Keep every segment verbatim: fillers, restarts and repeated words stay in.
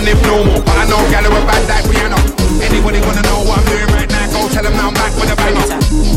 and if no more. But I know gal who are bad like Rihanna. Anybody wanna know what I'm doing right now? Go tell them now I'm back with a banger.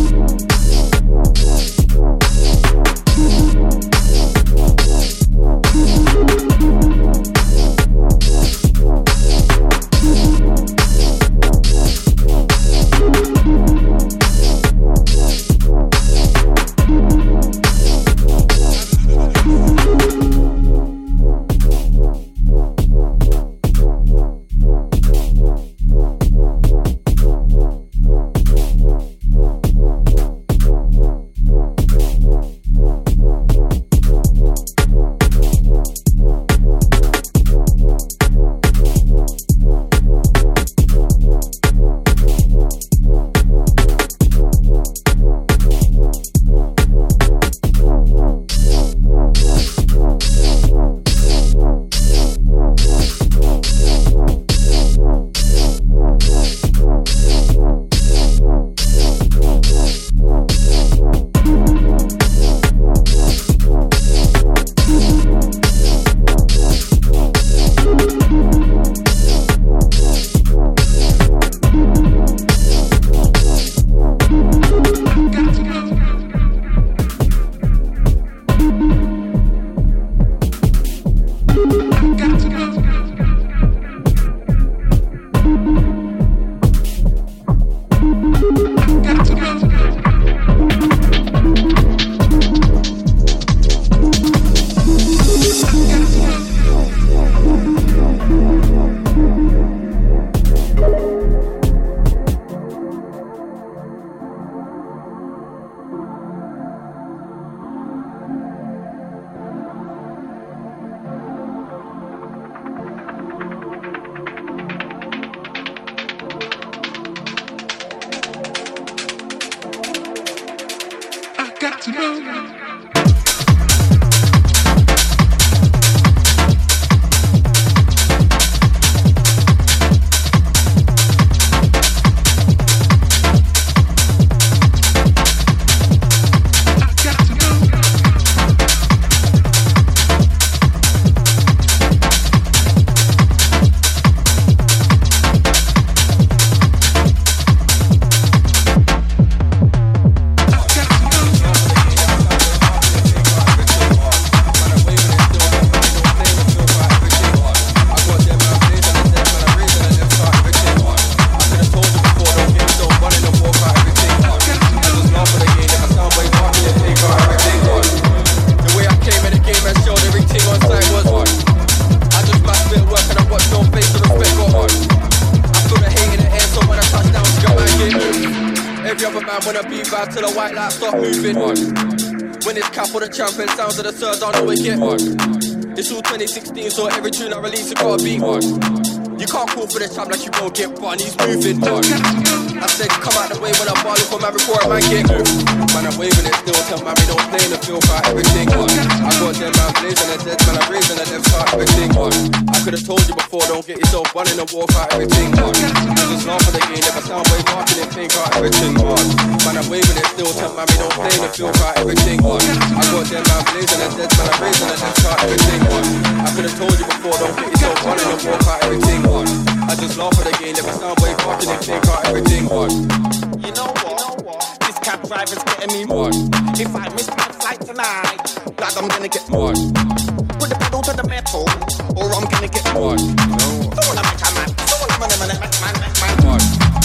Champion sounds of the third, I know it get hard. It's all twenty sixteen, so every tune I release, it gotta be hard. You can't call for the champ like you won't get fun, he's moving hard. I said, come out the way when I ball up on my record, man, get good. Man, I'm waving it still, tell man, we don't play in the field, got everything hard. I got them man blazing the dead, man, I'm raising the left, got everything hard. I could've told you before, don't get yourself one in the war, got everything hard. I just laugh at the game, never sound way marking it, think got everything hard. Man, I'm waving it still, tell man, we don't play in the field, got everything hard. I got them man blazing the dead, man, I'm raising the left, got everything hard. I could've told you before, don't get yourself one in the war, got everything hard. I just laugh at the game, never sound way marking it, think got everything hard. You know what? You know what? This cab driver's getting me more. If I miss my flight tonight, like I'm gonna get more. Put the pedal to the metal, or I'm gonna get more. Don't wanna make a man, don't wanna man, man, man, man, man, man.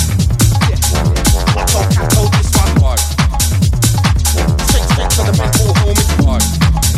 Yeah. I told I told this one. Straight, straight to the metal, homie. Oh my.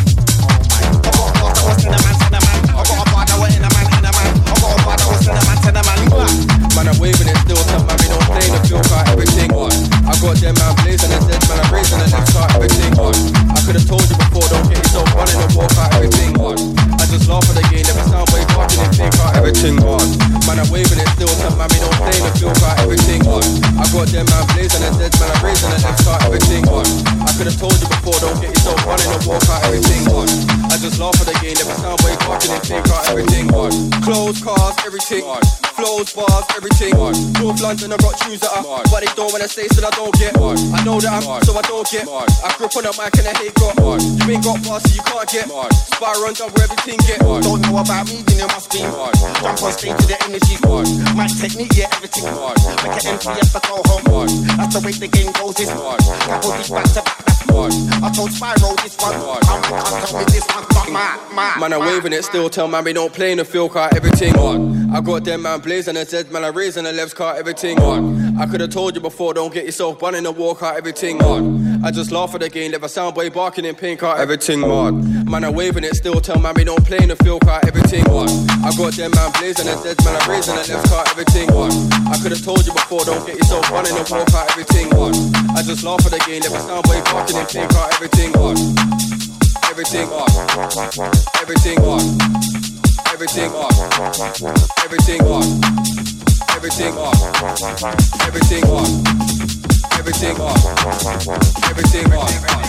I got a bar that was in a man, in a man. I got a bar that was in a man, in a man. I got a bar that was in a man, in a man. Man, I'm waving it still, tell man, we don't play in the field, got everything hard. I got them man blazing the dead, man, I'm raising the left, got everything hard. I could've told you before, don't get yourself running the walk, got everything hard. I just laugh at the game, never sound way talking and think got everything hard. Man, I'm waving it still, tell man, me don't play the feel car, everything on. I got them man blazing and dead man, I'm raising the left car, everything on. I could've told you before, don't get yourself running and walk out, everything on. I just laugh at the game, never sound boy parking and take out, everything on. Clothes, cars, everything on. Flows, bars, everything on. North London, I got tunes that are on. But they don't wanna say, so I don't get on. I know that I'm on, so I don't get on. I grew up on the mic and I hate got on. You ain't got bars, so you can't get on. Spyro and done where everything get on. Don't know about me, then you must be on. Jump on stage to the energy on. My technique, yeah, everything on. Make an M P F to go home on. That's the way the game goes, this on. Couple these back to back, that's on. I told Spyro this one. I'm can't tell me this one, but my, my. Man, I'm waving it still, tell man, we don't play in the field car, everything on. I got them man blazing and dead man, I'm raising the left car, everything on. I could've told you before, don't get yourself running and walk out, everything on. I just laugh at the game, never sound boy barking in pink car, everything mod. Man, I'm waving it still, tell man, we don't play in the field car, everything on. I got them man blazing and dead man, I'm raising the left car, everything on. I could've told you before, don't get yourself running and walk out, everything on. I just laugh at the game, never sound boy barking in pink car, everything on. Everything on. Everything on. Everything on. Everything on. Everything on. Everything on. Everything on. Everything on.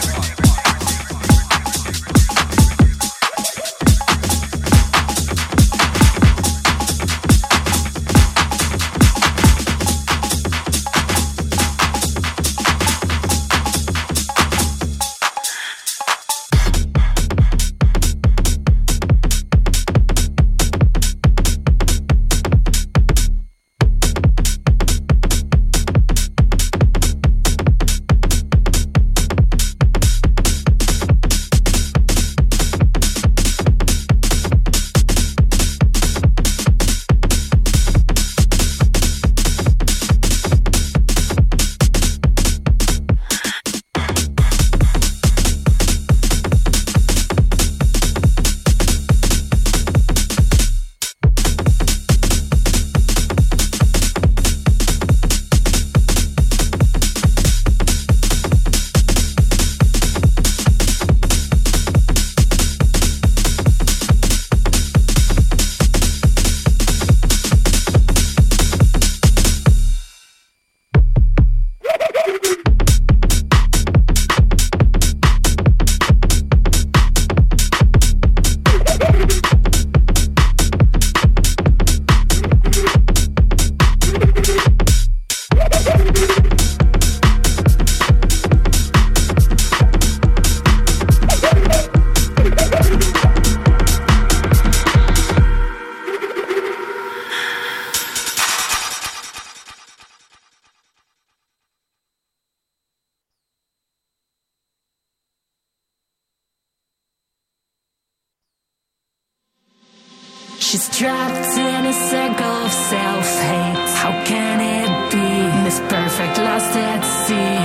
She's trapped in a circle of self-hate. How can it be? Miss Perfect, lost at sea.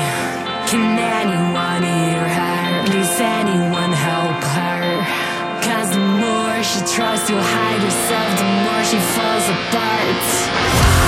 Can anyone hear her? Please anyone help her? Cause the more she tries to hide herself, the more she falls apart.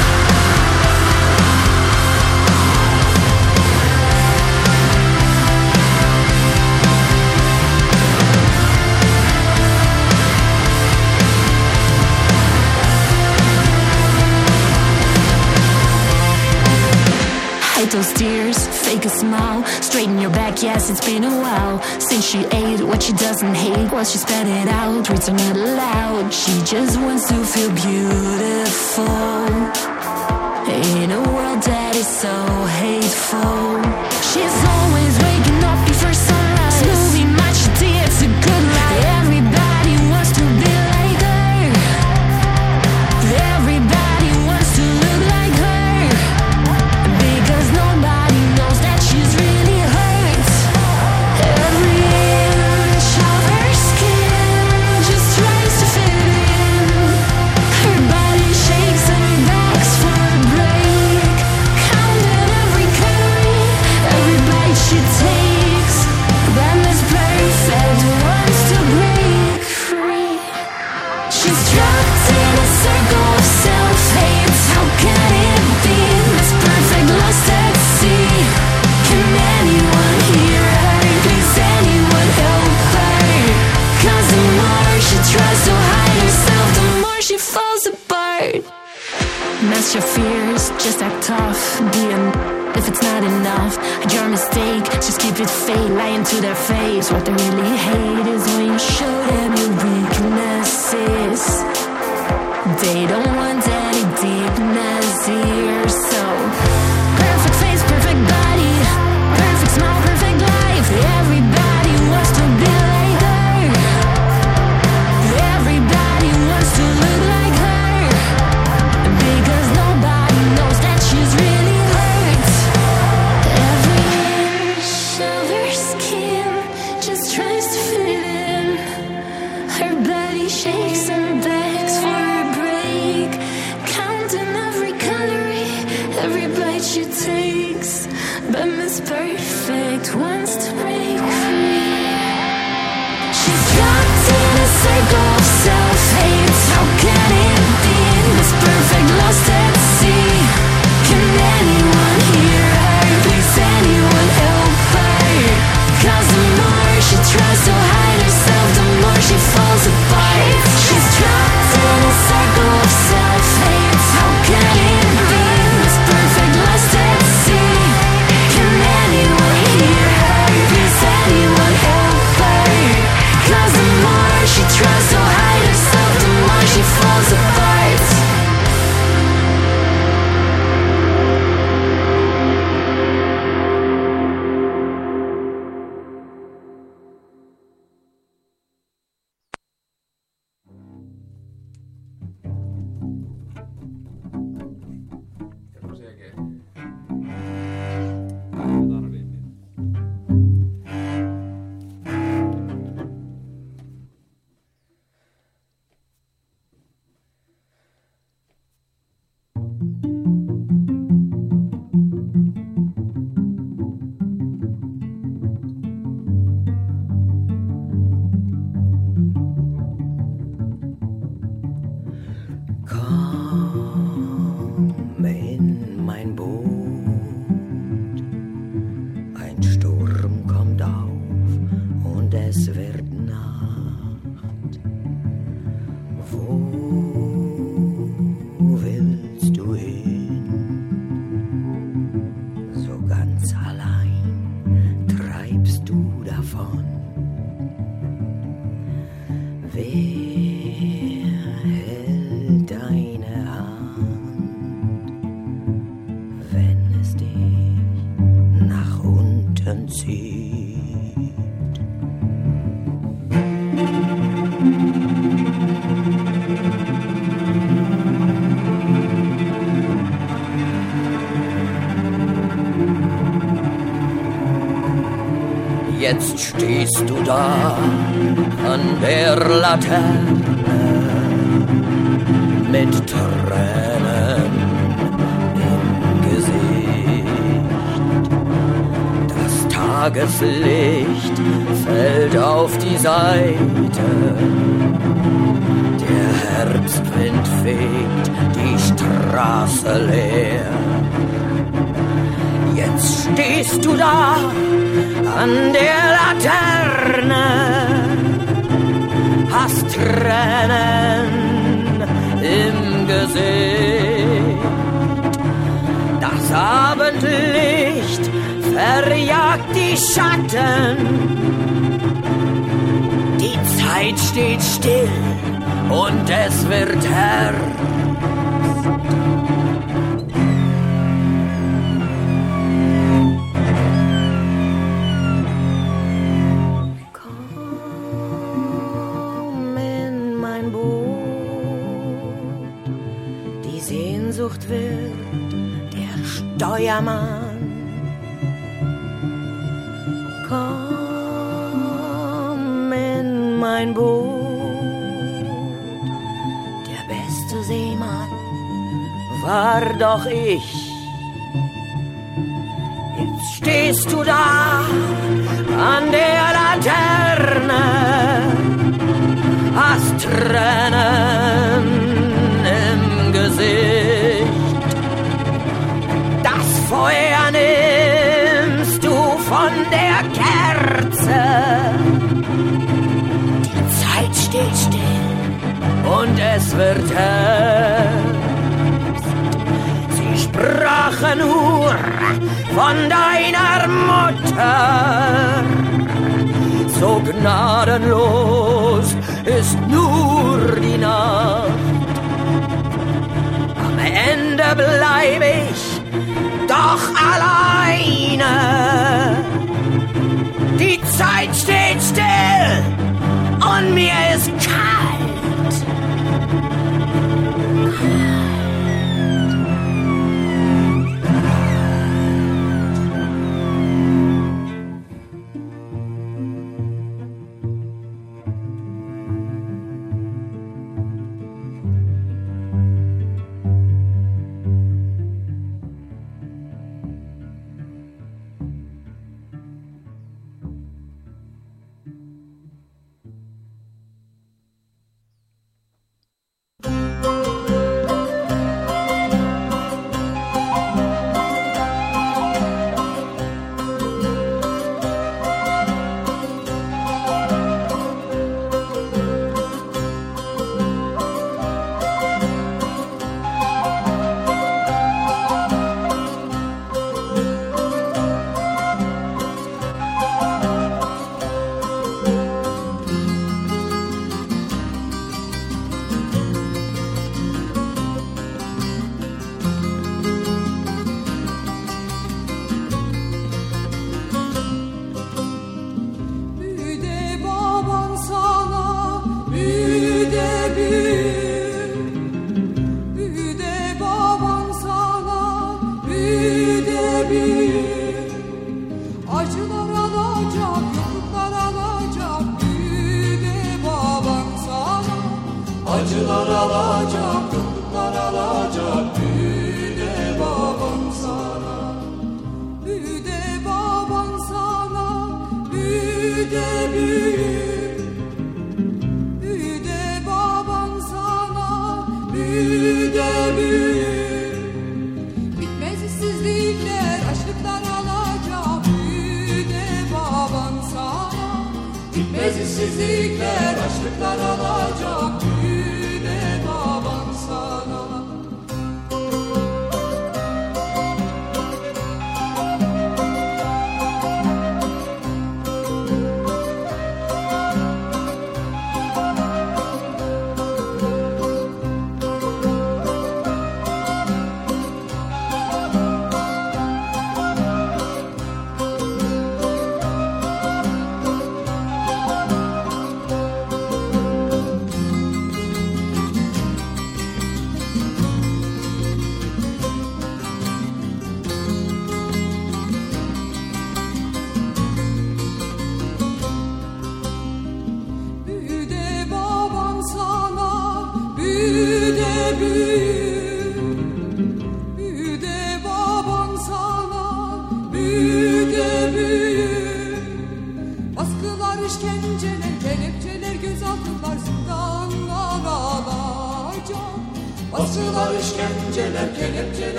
Hide those tears, fake a smile, straighten your back, yes, it's been a while since she ate what she doesn't hate, while she spat it out, return it aloud. She just wants to feel beautiful in a world that is so hateful. She's always waking up before sunrise, moving much she did, it's a good life. Everybody wants to be like her. Everybody wants to look like her. Because nobody knows that she's really hurt. Every inch of her skin just tries to fit in. Her body shakes and begs for a break. Counting every calorie, every bite mask your fears, just act tough. Being if it's not enough, hide your mistake, just keep it fake. Lying to their face, what they really hate is when you show them your weaknesses. They don't want any deepness here, so perfect face, perfect body, perfect smile, perfect life. Everybody wants to be like her. Everybody wants to look like her, because nobody knows that she's really hurt. Every inch of her skin just tries to fit in. Her body shakes and begs for a break, counting every calorie, every bite she takes. But Miss Perfect wants to break free. She's trapped in a circle of self-hate. How can it be? Miss Perfect lost at sea. Can anyone hear her? Please anyone help her? Cause the more she tries to hide herself, the more she falls apart. She's trapped in a circle of self-hate. How can it be? Miss Perfect lost at sea. Can anyone hear her? Please anyone help her? Cause the more she tries to hide herself, the more she falls apart. Komm in mein Boot, ein Sturm kommt auf und es wird Nacht. Wo willst du hin? So ganz allein treibst du davon. Wer hält deine Hand, wenn es dich nach unten zieht? Jetzt stehst du da an der Laterne mit Tränen im Gesicht. Das Tageslicht fällt auf die Seite. Der Herbstwind fegt die Straße leer. Jetzt stehst du da an der Laterne, hast Tränen im Gesicht. Das Abendlicht verjagt die Schatten. Die Zeit steht still und es wird Herbst. Wird der Steuermann. Komm in mein Boot. Der beste Seemann war doch ich. Jetzt stehst du da an der Laterne, hast Tränen im Gesicht. Feuer nimmst du von der Kerze. Die Zeit steht still und es wird Herbst. Sprache nur von deiner Mutter. So gnadenlos ist nur die Nacht. Am Ende bleib ich doch alleine. Die Zeit steht still und mir ist kalt.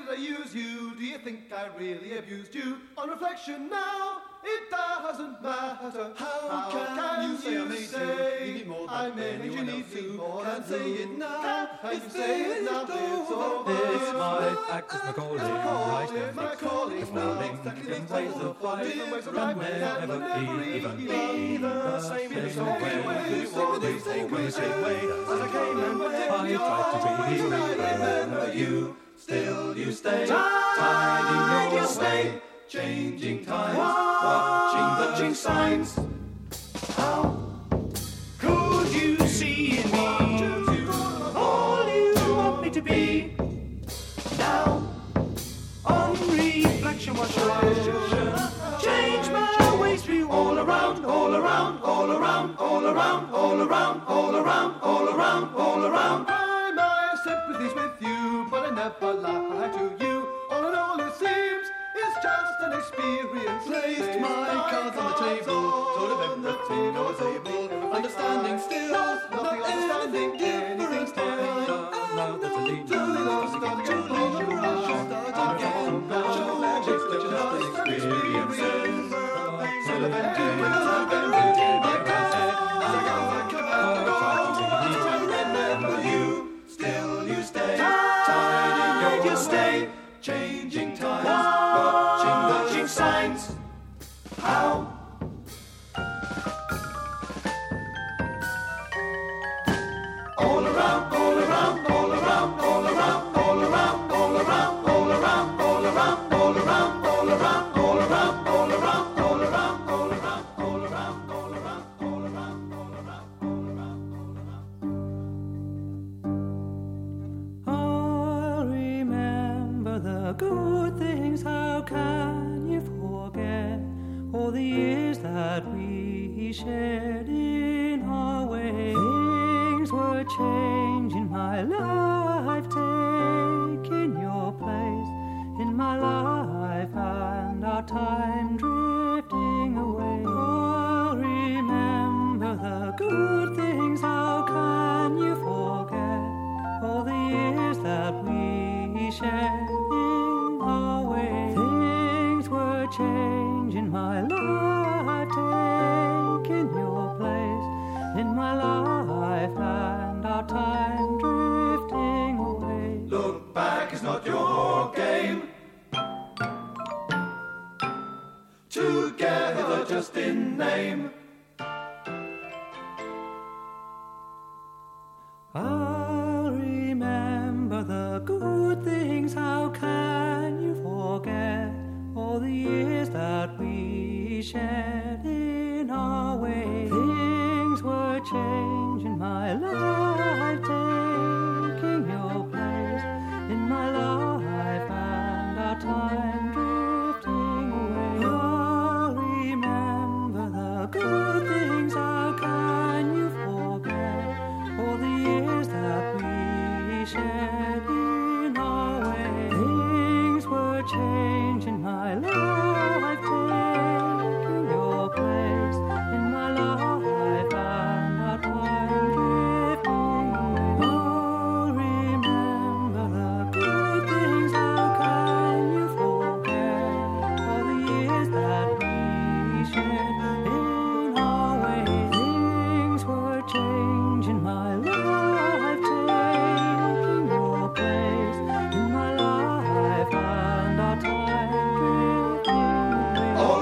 did I use you? Do you think I really abused you? On reflection now, it doesn't matter. How, How can, can you say I made say you need more than I made you need me more than say it now? Can you say it now? It's over. It's my act, it's my calling. I It's my calling now. Exactly in ways of life can never be even be the same way. Always, always, always, same way as I came and went. I tried to remember you. Still you stay tied in your way, changing times, watching the signs. How could you see in me all you want me to be? Now, on reflection, what shall I change my ways for you all around, all around, all around, all around, all around, all around, all around, all around. I my sympathies with you, but I never lie to you. All in all, it seems it's just an experience. Placed my cards on the table, told of everything I was able, understanding still, not understanding different still. Now that's a lead, truly lost again, truly lost again. Now it's just an experience. So the bend to it, so bend it, like I said, as I go, I come out, I try to remember you. Still you stay, tied in your stay, changing times, watching, watching signs. How? All around, all around, all around, all around, all around, all around, all around, all around, all around, all around, all around, all around, all around, all around, all around, all around, all around, all around, all around. I'll remember the good things. How can you forget all the years that we shared in our way? Things were changing my life, taking your place in my life, and our time drifting away. Oh, remember the good things. How can you forget all the years that we shared in our way? Things were changing my life, taking your place in my life, and our time drifting away. Look back is not your game. Together just in name. I'll remember the good things. How can you forget all the years that we shared in our way? Things were changing my life, taking your place in my life, and our time drifting away. I'll remember the good things. How can you forget all the years that we shared in our way? Things were changing my life, taking your place in my life, and our time drifting away. Oh, remember the good things. How can you forget all the years that we shared in our way? Things were changing my life, taking your place in my life, and our time drifting away.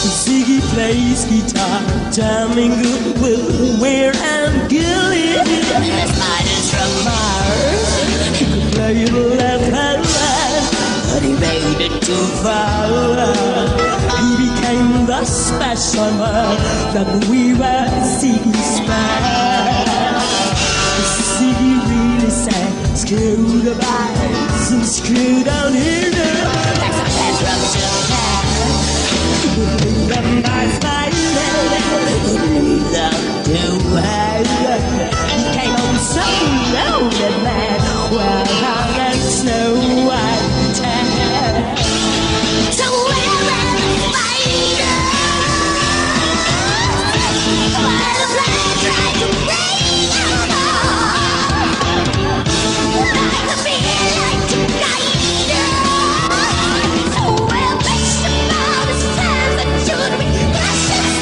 Ziggy plays guitar, jamming good with Weir and Gilly. The spiders from Mars, he could play the left hand, but he made it too far. He became the special man that we were Ziggy's man. Ziggy really sang, screw the bass and screw down here. That's a bad drum Japan. The nice night, we love to have. He came home so loaded, man. Well, hung and snow white tan. So where are the fighters? While the flag tried to break them all, like a beer, like to guide us. So we'll face them all the times that should be precious.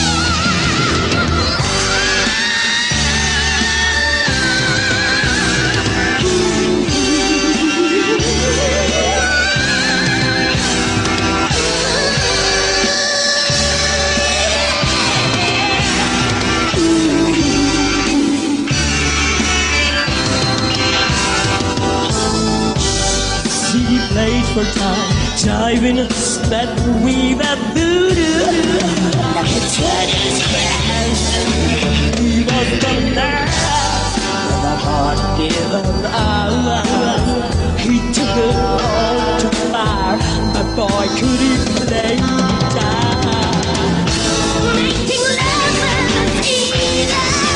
Played for time, jiving a step, weave a voodoo. Now he turned his hands, he was the man with a heart given up. He took it all to fire, but boy could he play guitar. Making love was easy.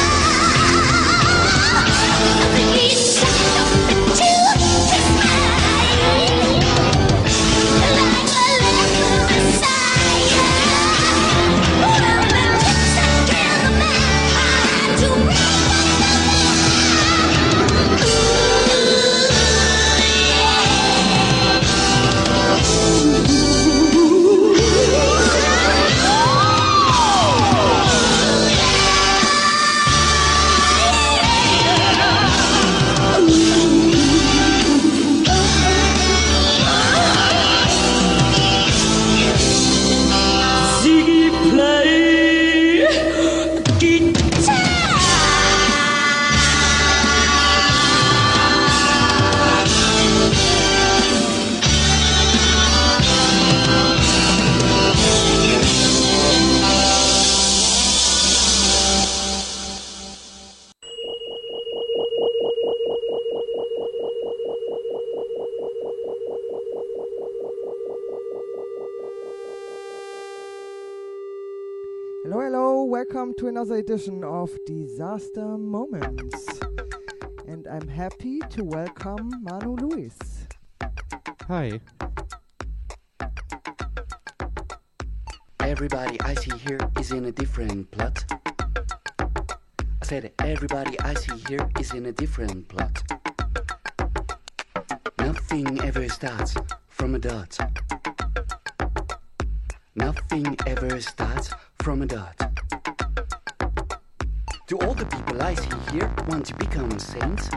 Nothing he sucked up into his mind. Like a little Messiah. Well, the tips I kill the man to bring Hello, hello, welcome to another edition of Disaster Moments. And I'm happy to welcome Manu Luis. Hi. Everybody I see here is in a different plot. I said everybody I see here is in a different plot. Nothing ever starts from a dot. Nothing ever starts from a dot. Do all the people I see here want to become saints?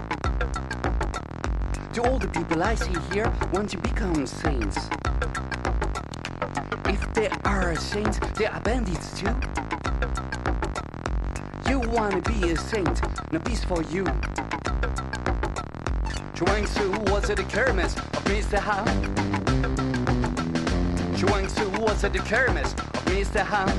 Do all the people I see here want to become saints? If they are saints, they are bandits too. You wanna be a saint, no peace for you. Chuang Tzu was at the kermes of Mister Han. Chuang Tzu was at the kermes of Mister Han.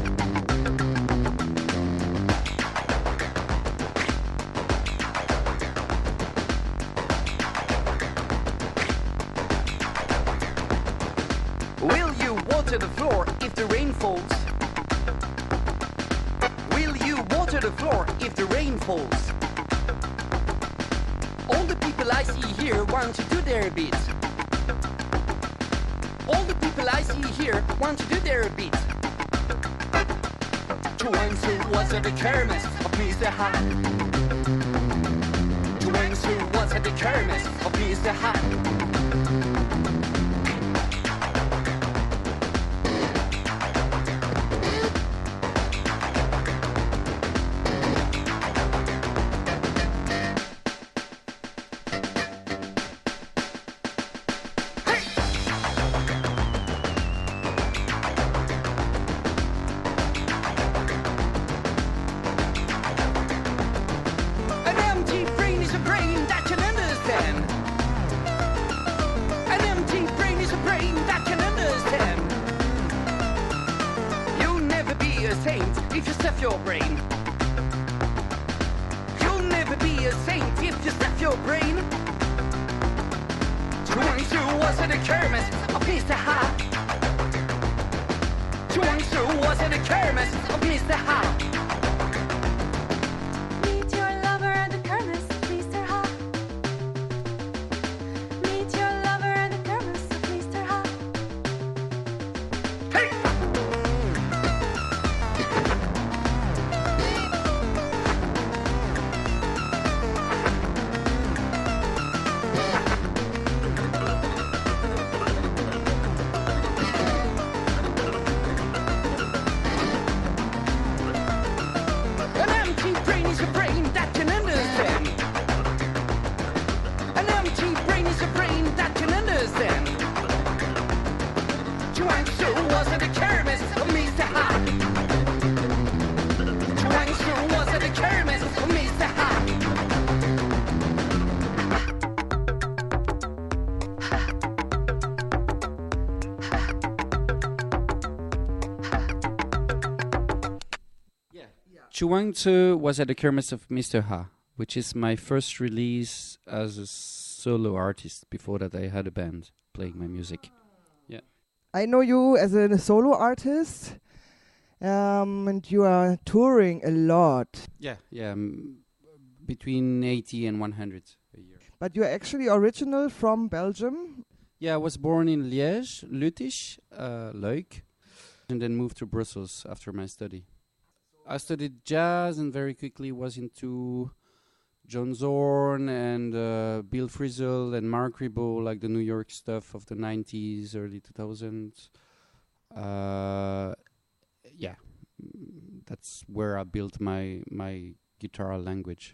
Will you water the floor if the rain falls? Will you water the floor if the rain falls? All the people I see here want to do their bit. All the people I see here want to do their bit. Chuang Tzu was at the kermes of Mister Han. Chuang Tzu was at the kermes of Mister Han. saint if you stuff your brain. You'll never be a saint if you stuff your brain. Chuangzu was at the kermis of Mister Ha. Chuangzu was at the kermis of Mister Ha. Meet your lover at the kermis, Mister Ha. Meet your lover at the kermis, Mister Ha. Hey! An empty brain is a brain that can understand. An empty brain is a brain that can understand. Chuangzu was at the kermis of Mister Ha. Chuangzu was at the kermis of Mister Ha. Chuangzu was at the kermis of Mister Ha, which is my first release as a solo artist. Before that, I had a band playing my music. Yeah. I know you as a solo artist, um, and you are touring a lot. Yeah, yeah, um, between eighty and one hundred a year. But you're actually original from Belgium. Yeah, I was born in Liège, Luttisch, uh, Luik, and then moved to Brussels after my study. I studied jazz and very quickly was into John Zorn and uh, Bill Frisell and Mark Ribot, like the New York stuff of the nineties, early two thousands. Uh, yeah, mm, that's where I built my my guitar language.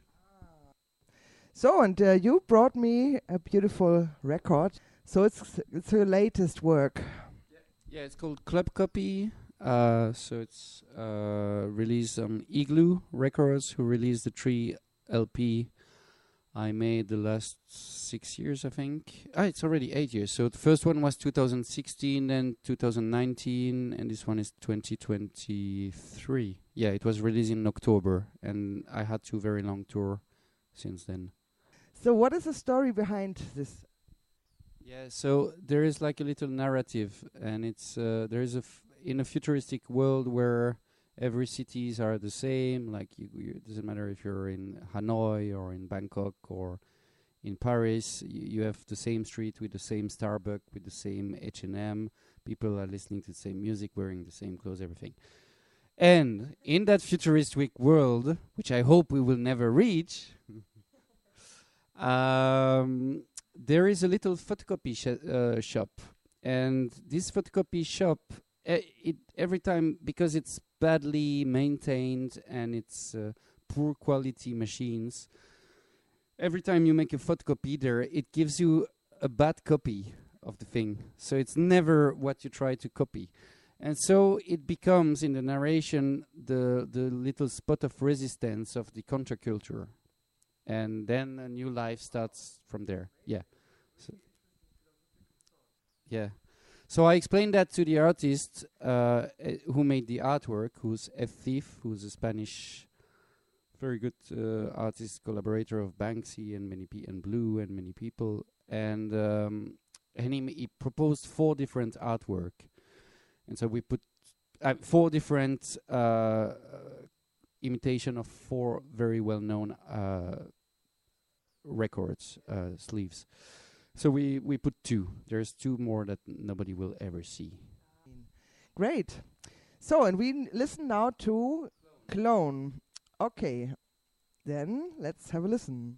So, and uh, you brought me a beautiful record. So it's it's your latest work. Yeah, it's called Club Copy. Uh, so it's uh, released on Igloo Records, who released the three L P I made the last six years, I think. Ah, it's already eight years. So the first one was two thousand sixteen, then two thousand nineteen, and this one is twenty twenty-three. Yeah, it was released in October, and I had two very long tour since then. So what is the story behind this? Yeah, so there is like a little narrative, and it's uh, there is a f in a futuristic world where every cities are the same. Like you, you, it doesn't matter if you're in Hanoi or in Bangkok or in Paris. Y you have the same street with the same Starbucks, with the same H and M. People are listening to the same music, wearing the same clothes, everything. And in that futuristic world, which I hope we will never reach, um, there is a little photocopy sh uh, shop, and this photocopy shop, uh, it every time, because it's badly maintained and it's uh, poor quality machines, every time you make a photocopy there, it gives you a bad copy of the thing. So it's never what you try to copy. And so it becomes, in the narration, the the little spot of resistance of the counterculture. And then a new life starts from there. Yeah. So yeah. So I explained that to the artist uh, uh, who made the artwork, who's F. Thief, who's a Spanish, very good uh, artist, collaborator of Banksy and many pe and Blue and many people. And um, and he, he proposed four different artwork. And so we put uh, four different uh, uh, imitation of four very well-known uh, records, uh, sleeves. So we, we put two. There's two more that nobody will ever see. Great. So, and we n listen now to Clone. Okay, then let's have a listen.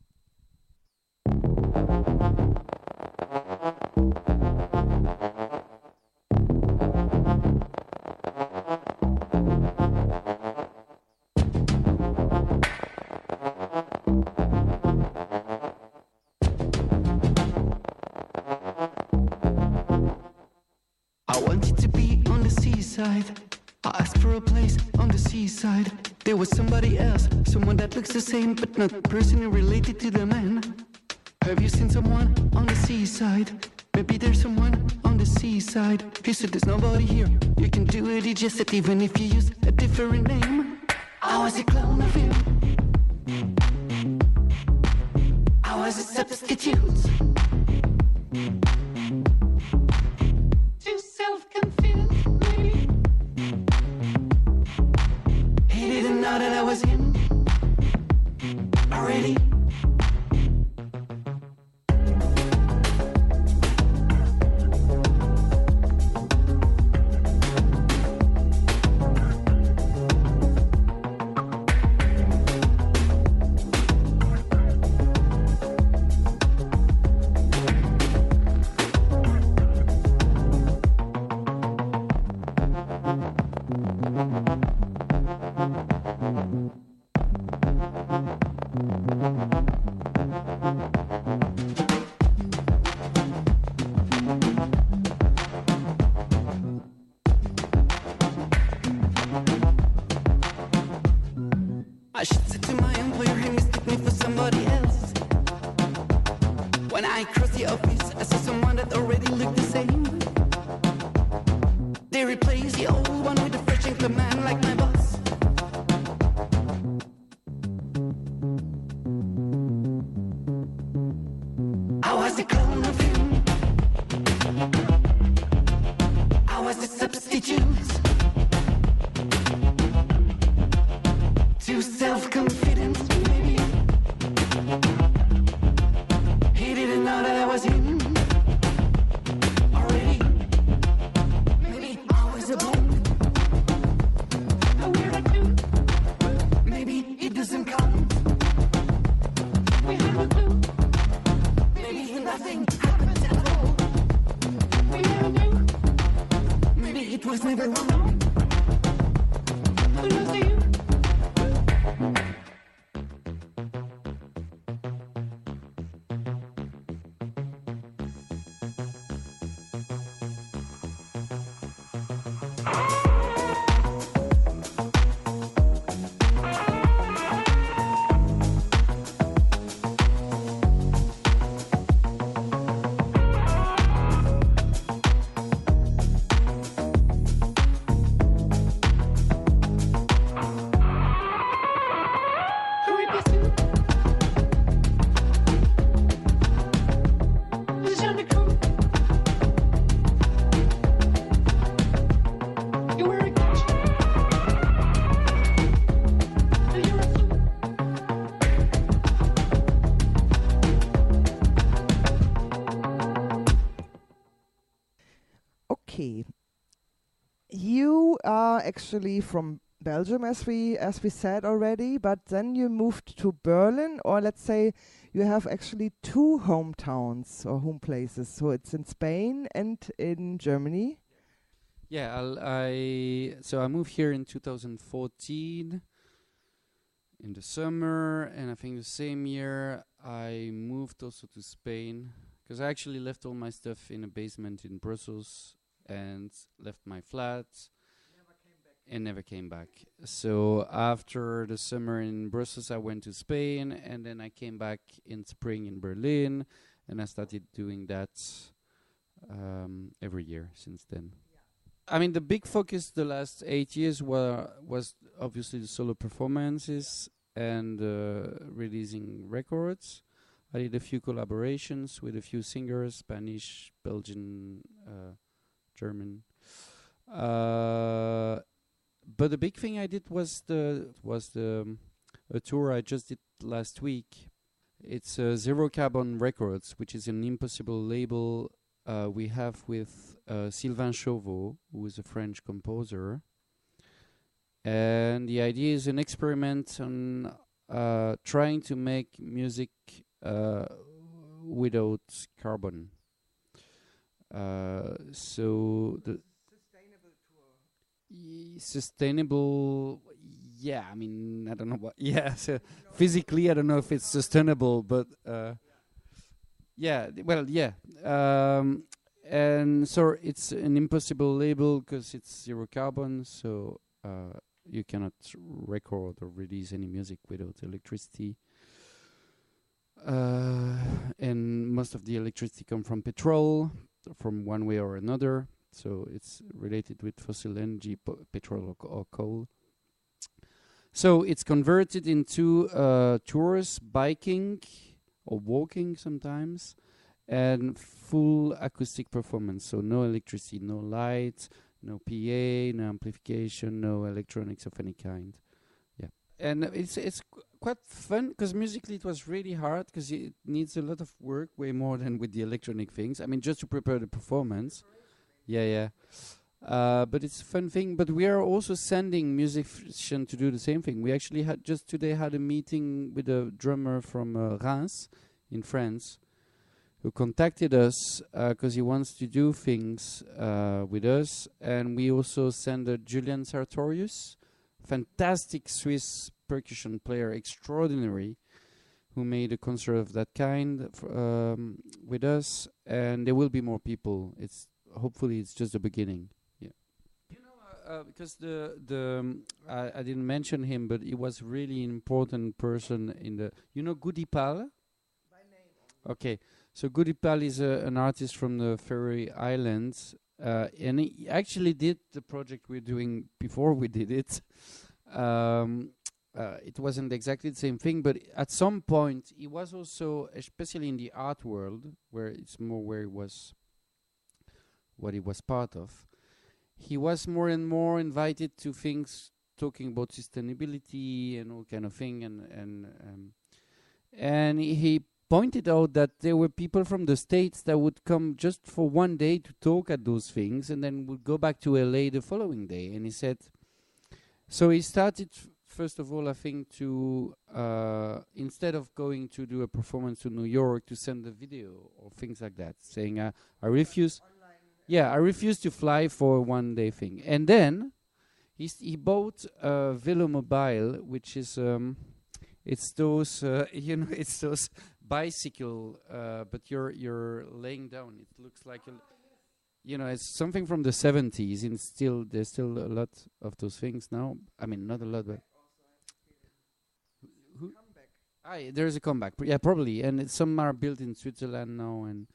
I wanted to be on the seaside. I asked for a place on the seaside. There was somebody else, someone that looks the same, but not personally related to the man. Have you seen someone on the seaside? Maybe there's someone on the seaside. He said there's nobody here. You can do it, he just said even if you use a different name. I was a clone of him. I was a substitute. Too self-confident, maybe. He didn't know that I was him already. I should say to my employer, he mistook me for somebody else. When I crossed the office, I saw someone that already looked the same. They replaced the old one with a fresh and clean man like my boss. I was a clone of him. I was a substitute. Too self-confident, maybe. He didn't know that I was him already. Maybe I was a bone. A weird too. Maybe it doesn't count. We had a clue. Maybe nothing happened at all. We never knew. Maybe it was never wrong. Who knows you? Okay. You are actually from Belgium, as we as we said already, but then you moved to Berlin, or let's say you have actually two hometowns or home places. So it's in Spain and in Germany. Yeah, I'll, I so I moved here in two thousand fourteen in the summer, and I think the same year I moved also to Spain, because I actually left all my stuff in a basement in Brussels and left my flat and never came back. So after the summer in Brussels, I went to Spain, and then I came back in spring in Berlin, and I started doing that um, every year since then. I mean, the big focus the last eight years were was obviously the solo performances and uh, releasing records. I did a few collaborations with a few singers, Spanish, Belgian, uh, German. Uh, but the big thing I did was the was the um, a tour I just did last week. It's uh, Zero Carbon Records, which is an impossible label uh, we have with uh, Sylvain Chauveau, who is a French composer. And the idea is an experiment on uh, trying to make music uh, without carbon. Uh, so the sustainable tour. Y- sustainable, yeah. I mean, I don't know what. Yeah, so physically, I don't know if it's sustainable, but uh, yeah. Th- well, yeah. Um, and so it's an impossible label because it's zero carbon. So uh, you cannot record or release any music without electricity. Uh, and most of the electricity come from petrol, from one way or another. So it's related with fossil energy, po- petrol or, co- or coal. So it's converted into uh, tours, biking or walking sometimes, and full acoustic performance. So no electricity, no lights, no P A, no amplification, no electronics of any kind. Yeah, and it's it's qu- quite fun because musically it was really hard because it needs a lot of work, way more than with the electronic things. I mean, just to prepare the performance. Yeah, yeah. Uh, but it's a fun thing. But we are also sending musicians to do the same thing. We actually had just today had a meeting with a drummer from uh, Reims in France, who contacted us because he wants to do things uh, with us. And we also send uh, Julian Sartorius, fantastic Swiss percussion player, extraordinary, who made a concert of that kind f- um, with us. And there will be more people. It's hopefully it's just the beginning. Yeah. You know, uh, uh, because the the um, I, I didn't mention him, but he was really an important person in the. You know, Goody Pal. Okay, so Goody Pal is a, an artist from the Faroe Islands, uh, and he actually did the project we're doing before we did it. Um, uh, it wasn't exactly the same thing, but at some point he was also, especially in the art world, where it's more where he was, what he was part of, he was more and more invited to things talking about sustainability and all kind of thing, and and um, and he, he pointed out that there were people from the States that would come just for one day to talk at those things and then would go back to L A the following day. And he said, so he started, f- first of all, I think, to, uh, instead of going to do a performance to New York, to send a video or things like that, saying, uh, I refuse, yeah, I refuse to fly for a one day thing. And then he, s- he bought a Velomobile, which is, um, it's those, uh, you know, it's those bicycle, uh, but you're you're laying down. It looks like a, l- you know, it's something from the seventies, and still there's still a lot of those things now. I mean, not a lot, but who? Ah, yeah, there's a comeback. Pr- Yeah, probably, and it- some are built in Switzerland now, and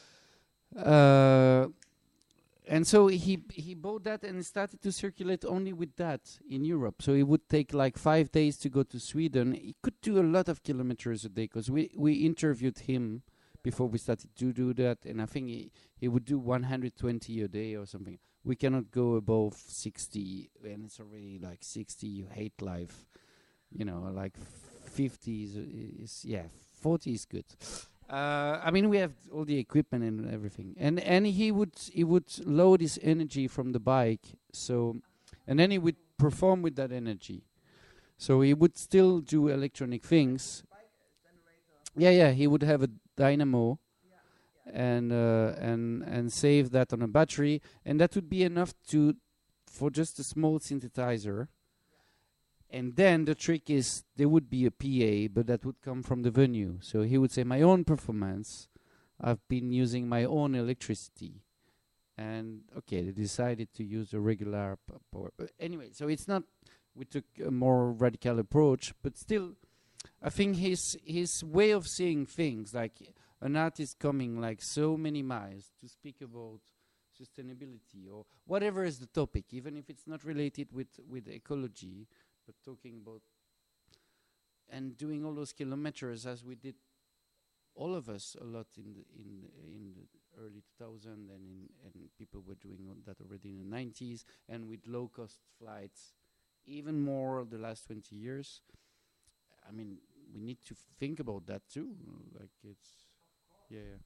uh, and so he he bought that and started to circulate only with that in Europe. So it would take like five days to go to Sweden. He could do a lot of kilometers a day because we we interviewed him before we started to do that, and I think he he would do one hundred twenty a day or something. We cannot go above sixty, and it's already like sixty. You hate life, you know. Like fifty is, is yeah, forty is good. Uh, I mean, we have all the equipment and everything, and and he would he would load his energy from the bike, so, and then he would perform with that energy. So he would still do electronic things. Yeah, yeah, he would have a dynamo, and uh, and and save that on a battery, and that would be enough to for just a small synthesizer. And then the trick is there would be a P A, but that would come from the venue. So he would say, my own performance, I've been using my own electricity. And okay, they decided to use a regular p- power. But anyway, so it's not, we took a more radical approach, but still, I think his his way of seeing things, like an artist coming like so many miles to speak about sustainability or whatever is the topic, even if it's not related with, with ecology, but talking about and doing all those kilometers as we did, all of us, a lot in the in in the early two thousand, and in and people were doing all that already in the nineties, and with low cost flights, even more the last twenty years. I mean, we need to think about that too. Like it's, yeah. yeah.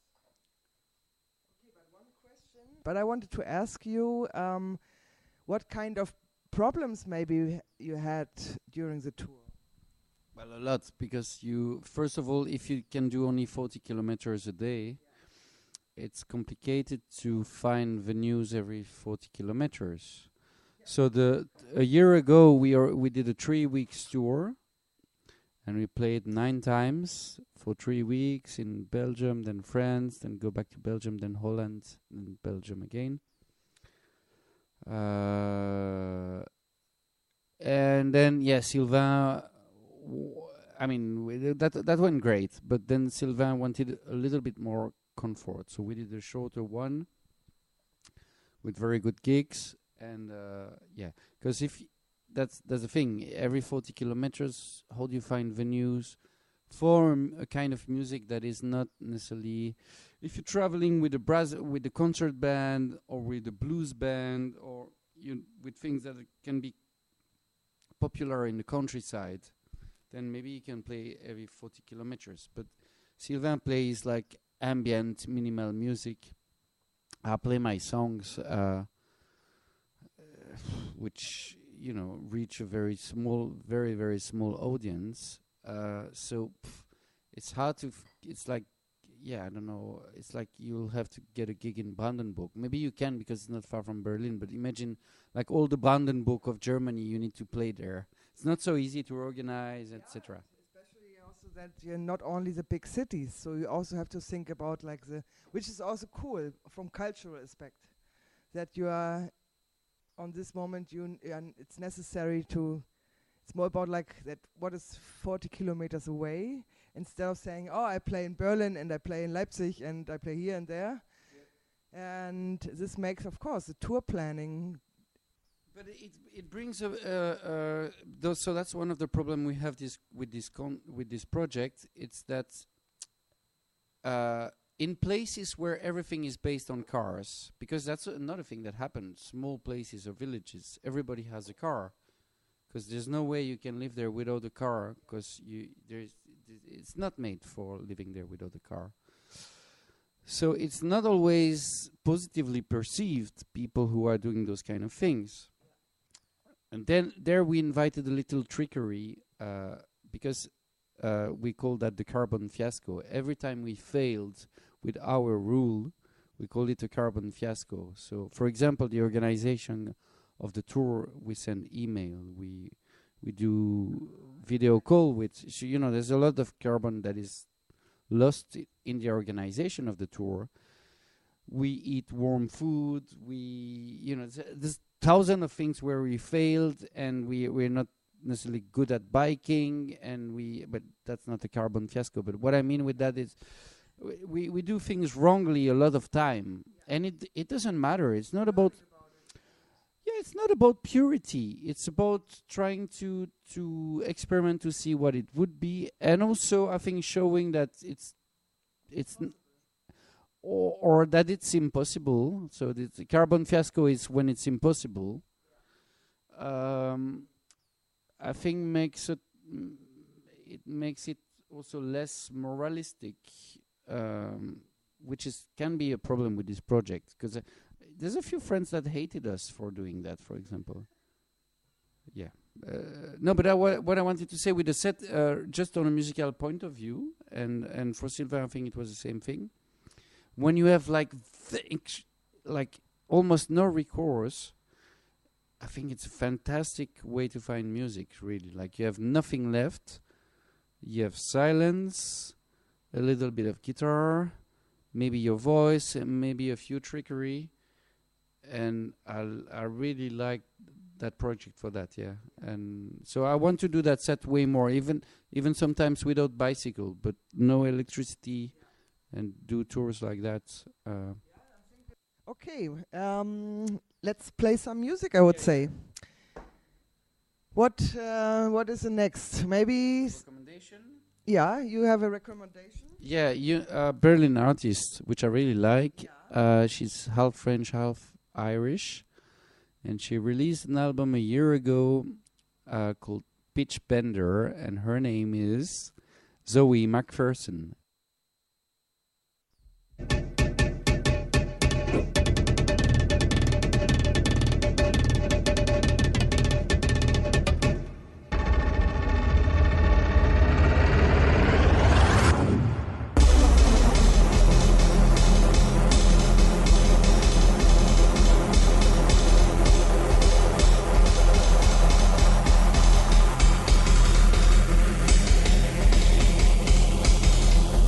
But I wanted to ask you, um, what kind of problems maybe you had during the tour? Well, a lot, because you, first of all, if you can do only forty kilometers a day, it's complicated to find venues every forty kilometers. So the a year ago we are we did a three weeks tour, and we played nine times for three weeks in Belgium, then France, then go back to Belgium, then Holland, then Belgium again. Uh, and then, yeah, Sylvain w- I mean, we, that that went great, but then Sylvain wanted a little bit more comfort, so we did a shorter one with very good gigs, and uh, yeah, because if y- that's that's the thing, every forty kilometers, how do you find venues for m- a kind of music that is not necessarily, if you're traveling with a brass with the concert band or with a blues band or you with things that can be popular in the countryside, then maybe you can play every forty kilometers. But Sylvain plays like ambient, minimal music. I play my songs, uh, which you know reach a very small, very very small audience. Uh, so pff, it's hard to. F- it's like, yeah, I don't know. It's like you'll have to get a gig in Brandenburg. Maybe you can because it's not far from Berlin. But imagine, like all the Brandenburg of Germany, you need to play there. It's not so easy to organize, et cetera. Especially also that you're not only the big cities, so you also have to think about like the, which is also cool from cultural aspect, that you are on this moment. You n- and it's necessary to. It's more about like that. What is forty kilometers away? Instead of saying, "Oh, I play in Berlin and I play in Leipzig and I play here and there," and this makes, of course, the tour planning. But it it brings a uh, uh, those, so that's one of the problem we have this with this con with this project. It's that uh, in places where everything is based on cars, because that's another thing that happens. Small places or villages, everybody has a car, because there's no way you can live there without a car, because you there's it's not made for living there without a car. So it's not always positively perceived, people who are doing those kind of things. And then there we invited a little trickery, uh, because uh, we call that the carbon fiasco. Every time we failed with our rule, we call it a carbon fiasco. So, for example, the organization of the tour, we send email, we we do video call with, sh- you know, there's a lot of carbon that is lost I- in the organization of the tour. We eat warm food, we, you know, th- there's thousand of things where we failed, and we, we're not necessarily good at biking, and we, but that's not a carbon fiasco. But what I mean with that is, w- we, we do things wrongly a lot of time, and it it doesn't matter. It's not about, yeah, it's not about purity. It's about trying to to experiment to see what it would be, and also I think showing that it's it's n- or, or that it's impossible. So the the carbon fiasco is when it's impossible. Um, I think makes it mm, it makes it also less moralistic, um, which is can be a problem with this project, because uh, there's a few friends that hated us for doing that, for example. Yeah. Uh, no, but I wa- what I wanted to say with the set, uh, just on a musical point of view, and, and for Sylvain, I think it was the same thing. When you have like th- like almost no recourse, I think it's a fantastic way to find music, really. Like you have nothing left, you have silence, a little bit of guitar, maybe your voice, and maybe a few trickery. And I I really like that project for that, yeah. And so I want to do that set way more, even even sometimes without bicycle, but no electricity, and do tours like that. Uh, Okay, um, let's play some music, I would say. What uh, what is the next? Maybe s- recommendation? Yeah, you have a recommendation? Yeah, you uh, Berlin artist, which I really like. Uh, she's half French, half Irish, and she released an album a year ago uh, called Pitch Bender, and her name is Zoe McPherson. Thank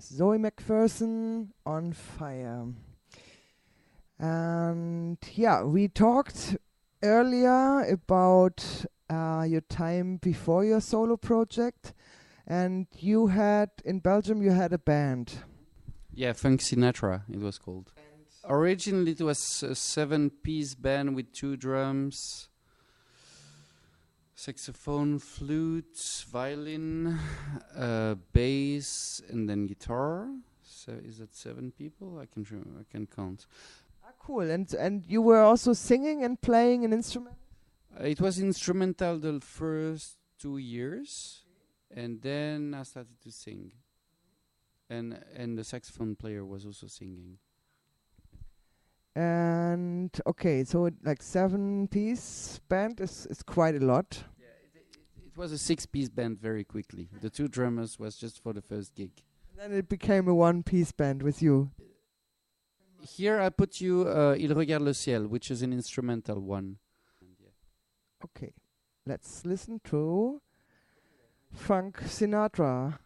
Zoe McPherson, On Fire. And yeah, we talked earlier about uh, your time before your solo project, and you had, in Belgium, you had a band. Yeah, Funk Sinatra, it was called. Originally, it was a seven-piece band with two drums, saxophone, flute, violin, uh, bass, and then guitar. So is that seven people? I can I can count. Ah, cool. And and you were also singing and playing an instrument? Uh, it was instrumental the first two years, and then I started to sing. And and the saxophone player was also singing. And okay, so it, like seven-piece band is is quite a lot. Yeah, it, it, it was a six-piece band very quickly. The two drummers was just for the first gig. And then it became a one-piece band with you. Here I put you uh, Il regarde le ciel, which is an instrumental one. Okay, let's listen to Funk Sinatra.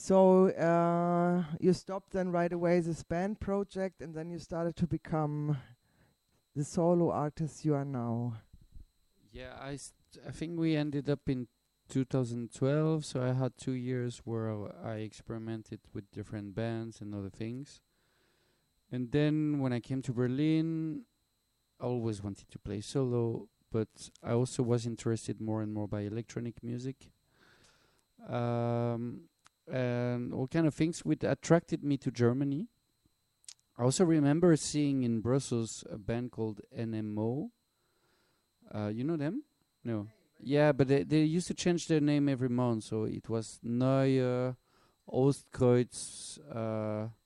So uh, you stopped then right away this band project, and then you started to become the solo artist you are now. Yeah, I, st- I think we ended up in two thousand twelve, so I had two years where I experimented with different bands and other things. And then when I came to Berlin, I always wanted to play solo, but I also was interested more and more by electronic music. Um, and all kind of things which attracted me to Germany. I also remember seeing in Brussels a band called N M O. Uh, you know them? No. Yeah, but they, they used to change their name every month, so it was Neue Ostkreuz uh,